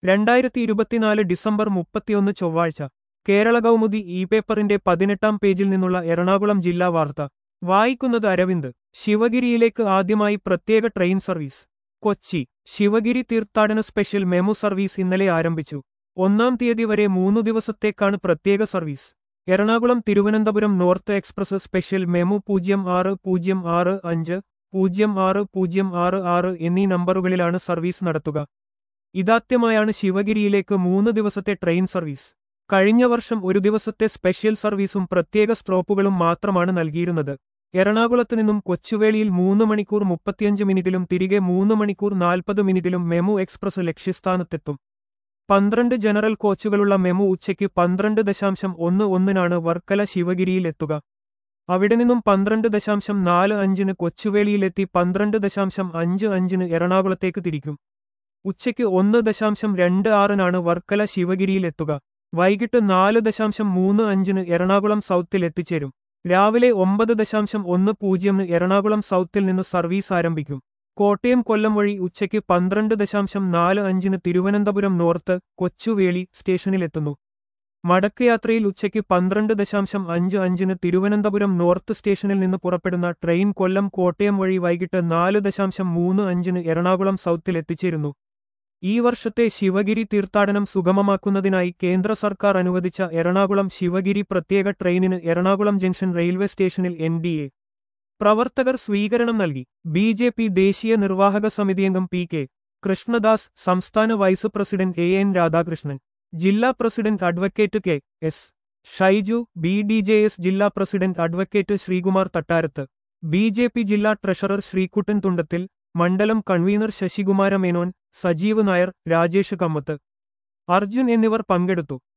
2024 December 31 ചൊവ്വാഴ്ച Kerala Kaumudi E പേപ്പറിന്റെ 18-ാം പേജിൽ നിന്നുള്ള എറണാകുളം ജില്ലാ വാർത്ത വായിക്കുന്നത് അരവിന്ദ്. ശിവഗിരിയിലേക്ക് ആദ്യമായി പ്രത്യേക ട്രെയിൻ സർവീസ്. കൊച്ചി ശിവഗിരി തീർത്ഥാടന സ്പെഷ്യൽ മെമു സർവീസ് ഇന്നലെ ആരംഭിച്ചു. 1-ാം തീയതി വരെ 3 ദിവസത്തേക്കാണ് പ്രത്യേക service. Ernakulam Thiruvananthapuram north express special MEMU 06065, 06066 എന്നീ നമ്പറുകളിലാണ് സർവീസ് നടത്തുക. ഇതാദ്യമായാണ് ശിവഗിരിയിലേക്ക് 3 ദിവസത്തെ ട്രെയിൻ സർവീസ്. കഴിഞ്ഞ വർഷം ഒരു ദിവസത്തെ സ്പെഷ്യൽ സർവീസും പ്രത്യേക സ്റ്റോപ്പുകളും മാത്രമാണ് നൽകിയിരുന്നത്. എറണാകുളത്ത് നിന്നും കൊച്ചുവേളിയിൽ 3 മണിക്കൂർ 35 മിനിറ്റിലും തിരികെ 3 മണിക്കൂർ 40 മിനിറ്റിലും മെമു എക്സ്പ്രസ് ലക്ഷ്യസ്ഥാനത്തെത്തും. 12 ജനറൽ കോച്ചുകളുള്ള മെമു ഉച്ചയ്ക്ക് 12:11 വർക്കല ശിവഗിരിയിൽ എത്തുക. അവിടെ നിന്നും 12:45 കൊച്ചുവേളിയിലെത്തി 12:55 എറണാകുളത്തേക്ക് തിരിക്കും. ഉച്ചയ്ക്ക് 1:26 വർക്കല ശിവഗിരിയിൽ എത്തുക. വൈകിട്ട് 4:35 എറണാകുളം സൗത്തിൽ എത്തിച്ചേരും. രാവിലെ 9:10 എറണാകുളം സൗത്തിൽ നിന്ന് സർവീസ് ആരംഭിക്കും. കോട്ടയം കൊല്ലം വഴി ഉച്ചയ്ക്ക് 12:45 തിരുവനന്തപുരം നോർത്ത് കൊച്ചുവേളി സ്റ്റേഷനിലെത്തുന്നു. മടക്കയാത്രയിൽ ഉച്ചയ്ക്ക് 12:55 തിരുവനന്തപുരം നോർത്ത് സ്റ്റേഷനിൽ നിന്ന് പുറപ്പെടുന്ന ട്രെയിൻ കൊല്ലം കോട്ടയം വഴി വൈകിട്ട് 4:35 എറണാകുളം സൗത്തിൽ എത്തിച്ചേരുന്നു. ഈ വർഷത്തെ ശിവഗിരി തീർത്ഥാടനം സുഗമമാക്കുന്നതിനായി കേന്ദ്ര സർക്കാർ അനുവദിച്ച എറണാകുളം ശിവഗിരി പ്രത്യേക ട്രെയിനിന് എറണാകുളം ജംഗ്ഷൻ റെയിൽവേ സ്റ്റേഷനിൽ NDA പ്രവർത്തകർ സ്വീകരണം നൽകി. BJP ദേശീയ നിർവാഹക സമിതിയംഗം PK കൃഷ്ണദാസ്, സംസ്ഥാന വൈസ് പ്രസിഡന്റ് AN രാധാകൃഷ്ണൻ, ജില്ലാ president advocate KS Shaiju, BDJS ജില്ലാ president advocate Sreekumar Thattarath, BJP ജില്ലാ ട്രഷറർ ശ്രീകുട്ടൻ തുണ്ടത്തിൽ, മണ്ഡലം കൺവീനർ ശശികുമാര മേനോൻ, സജീവ് നായർ, രാജേഷ് കമ്മത്ത്, അർജുൻ എന്നിവർ പങ്കെടുത്തു.